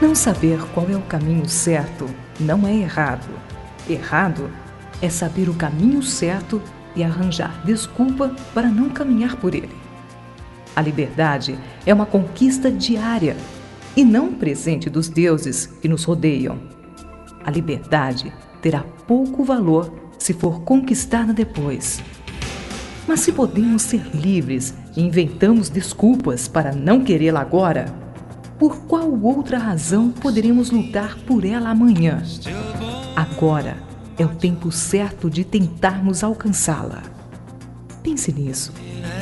Não saber qual é o caminho certo não é errado. Errado é saber o caminho certo e arranjar desculpa para não caminhar por ele. A liberdade é uma conquista diária e não um presente dos deuses que nos rodeiam. A liberdade terá pouco valor se for conquistada depois. Mas se podemos ser livres e inventamos desculpas para não querê-la agora, por qual outra razão poderemos lutar por ela amanhã? Agora é o tempo certo de tentarmos alcançá-la. Pense nisso.